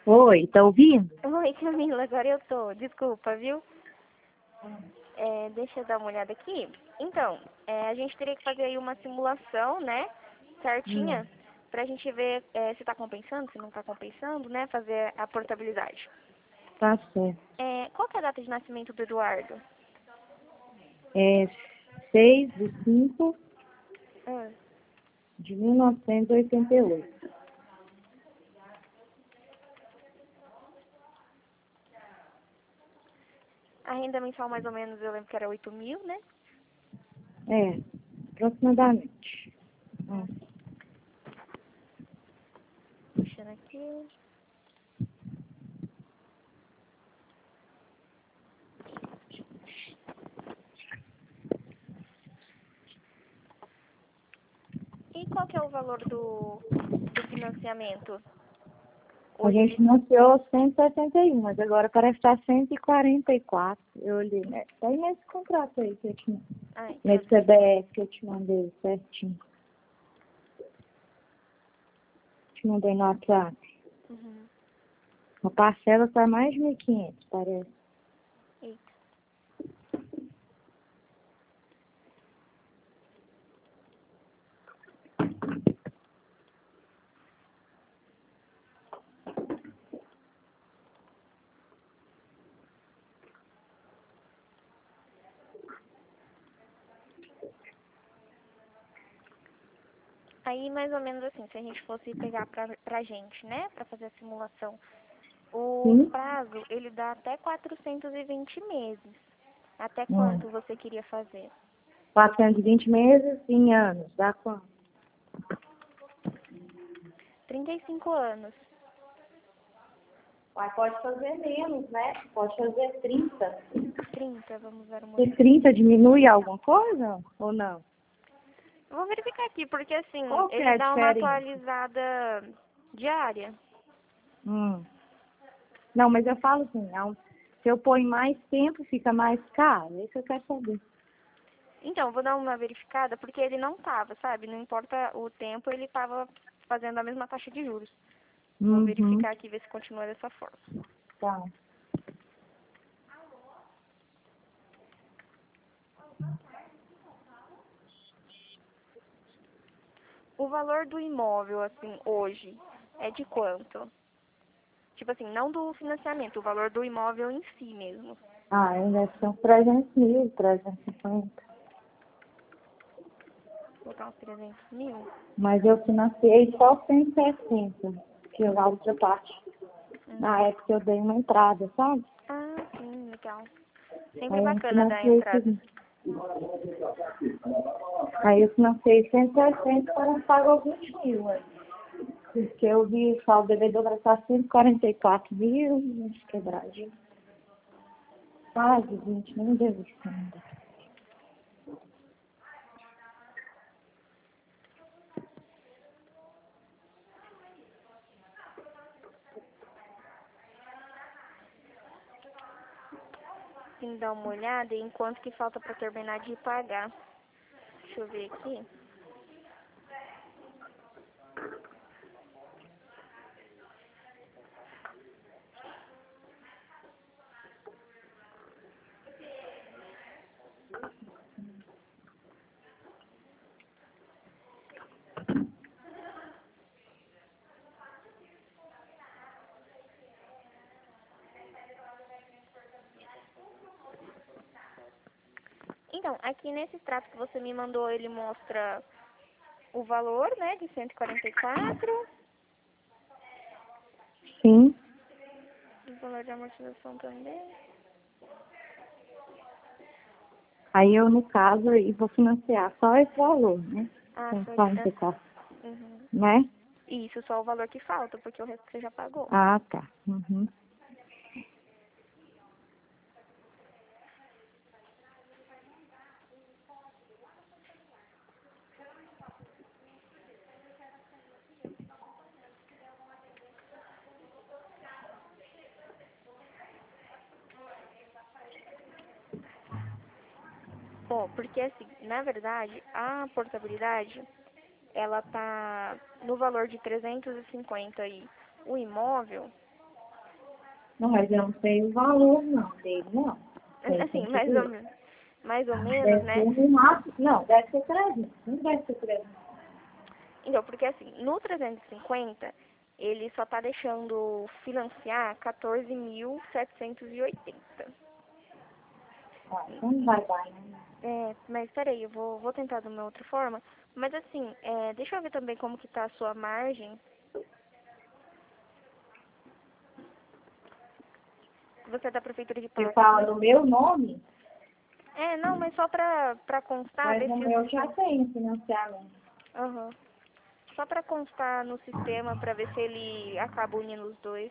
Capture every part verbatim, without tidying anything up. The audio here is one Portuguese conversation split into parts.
Oi, tá ouvindo? Oi, Camila, agora eu tô. Desculpa, viu? É, deixa eu dar uma olhada aqui. Então, é, a gente teria que fazer aí uma simulação, né? Hum, Certinha, pra gente ver é, se tá compensando, se não tá compensando, né? Fazer a portabilidade. tá certo. É, qual que é a data de nascimento do Eduardo? É seis de cinco Ah, de mil novecentos e oitenta e oito. a renda mensal mais ou menos, eu lembro que era oito mil, né? É, aproximadamente. Ah, Hum. puxando aqui. E qual que é o valor do, do financiamento? A Hoje gente ele... financiou cento e setenta e um, mas agora parece estar cento e quarenta e quatro. Eu olhei, né? Tá aí nesse contrato aí que eu te Ai, nesse cadê? P D F que eu te mandei certinho. Te mandei no WhatsApp. Uhum. A parcela tá mais de mil e quinhentos, parece. Eita. Aí, mais ou menos assim, se a gente fosse pegar pra, pra gente, né, pra fazer a simulação, o Sim? prazo, ele dá até quatrocentos e vinte meses. Até Hum. quanto você queria fazer? quatrocentos e vinte meses em anos. Dá quanto? trinta e cinco anos. Mas pode fazer menos, né? Pode fazer trinta. trinta, vamos dar uma Se olhada. trinta diminui alguma coisa ou não? Vou verificar aqui, porque assim, Qual que é ele a dá uma diferença? atualizada diária. Hum. Não, mas eu falo assim, não, se eu pôr mais tempo, fica mais caro. É isso que eu quero saber. Então, vou dar uma verificada, porque ele não tava, sabe? Não importa o tempo, ele tava fazendo a mesma taxa de juros. Vou Uhum. verificar aqui, ver se continua dessa forma. Tá. O valor do imóvel, assim, hoje, é de quanto? Tipo assim, não do financiamento, o valor do imóvel em si mesmo. Ah, ainda são trezentos mil, trezentos e cinquenta. Vou botar uns trezentos mil. Mas eu financiei só cento e sessenta, que é a outra parte. Na Uhum. época eu dei uma entrada, sabe? Ah, sim, legal. Sempre Aí eu bacana dar financiei entrada. tudo. Aí eu financiei cento e sessenta, para pagou vinte mil. Aí. Porque eu vi só o devedor para estar cento e quarenta e quatro mil, uns quebradinhos. Quase vinte, nem deu isso ainda. Tem que dar uma olhada em quanto que falta pra terminar de pagar. Deixa eu ver aqui. Então, aqui nesse extrato que você me mandou, ele mostra o valor, né, de cento e quarenta e quatro. Sim. O valor de amortização também. Aí eu, no caso, aí vou financiar só esse valor, né? Ah, cento e só esse. quarenta e quatro, Uhum. né? Isso, só o valor que falta, porque o resto você já pagou. Ah, tá. Uhum. Bom, porque assim, na verdade, a portabilidade, ela tá no valor de trezentos e cinquenta aí. O imóvel, Não, mas eu não sei o valor, não, dele, não. Sei, Assim, tem que mais ver. ou menos. Mais ou menos, Deve né? ser no máximo, não, deve ser trezentos, não deve ser trezentos. Então, porque assim, no trezentos e cinquenta, ele só tá deixando financiar quatorze mil setecentos e oitenta. Ah, então não vai dar, né? É, mas peraí, eu vou, vou tentar de uma outra forma. Mas assim, é, deixa eu ver também como que tá a sua margem. Você é da Prefeitura de Você Patos, fala né? no meu nome, É, não, mas só pra, pra constar, mas ver no se... meu já tem financiamento. Aham. Só pra constar no sistema, pra ver se ele acaba unindo os dois.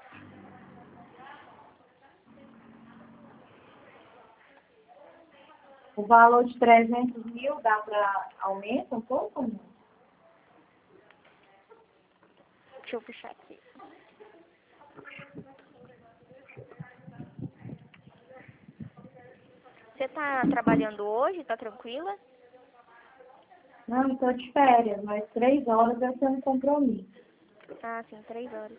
O valor de trezentos mil dá para aumenta um pouco? Não? Deixa eu puxar aqui. Você tá trabalhando hoje? Tá tranquila? Não, estou de férias, mas três horas eu tenho um compromisso. Ah, sim, três horas.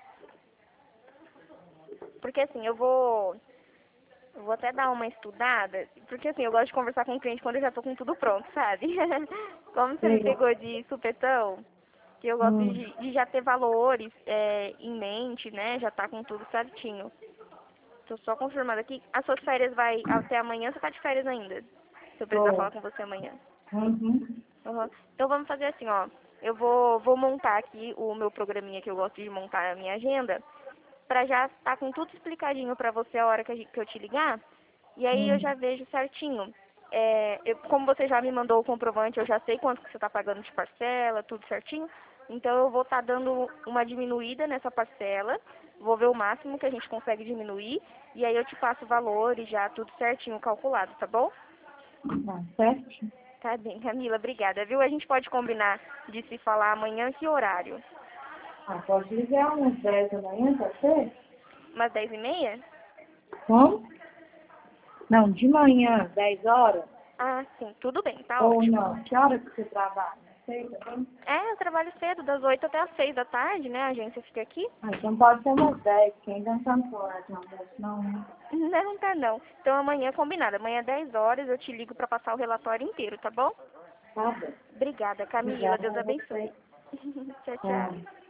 Porque assim, eu vou... Eu vou até dar uma estudada, porque assim, eu gosto de conversar com o cliente quando eu já tô com tudo pronto, sabe? Como você me Sei. pegou de supetão, que eu gosto Hum. de, de já ter valores é, em mente, né? Já tá com tudo certinho. Tô só confirmando aqui. As suas férias vai até amanhã, você tá de férias ainda? Se eu precisar Tô. falar com você amanhã. Uhum. Uhum. Então vamos fazer assim, ó. Eu vou, vou montar aqui o meu programinha que eu gosto de montar a minha agenda, pra já estar com tudo explicadinho pra você a hora que, a gente- que eu te ligar. E aí eu Hum. já vejo certinho. É, eu- como você já me mandou o comprovante, eu já sei quanto que você está pagando de parcela, tudo certinho. Então eu vou estar dando uma diminuída nessa parcela. Vou ver o máximo que a gente consegue diminuir. E aí eu te passo o valor e já tudo certinho calculado, tá bom? Tá certo? Tá bem, Camila, obrigada, viu? A gente pode combinar de se falar amanhã, que horário? Ah, pode ligar umas dez da manhã, pode ser? Umas dez e meia? Como? Não, de manhã, dez horas? Ah, sim, tudo bem, tá Ou ótimo. não? Que hora que você trabalha? Não sei, tá bom? É, eu trabalho cedo, das oito até as seis da tarde, né? A agência fica aqui. Ah, então pode ser umas dez, que ainda não estamos fora de almoço, não, né? Não, não tá não. Então amanhã combinado. Amanhã dez horas eu te ligo pra passar o relatório inteiro, tá bom? Tá bom. Obrigada, Camila. Obrigada Deus a você. abençoe. Tchau, Tá. tchau.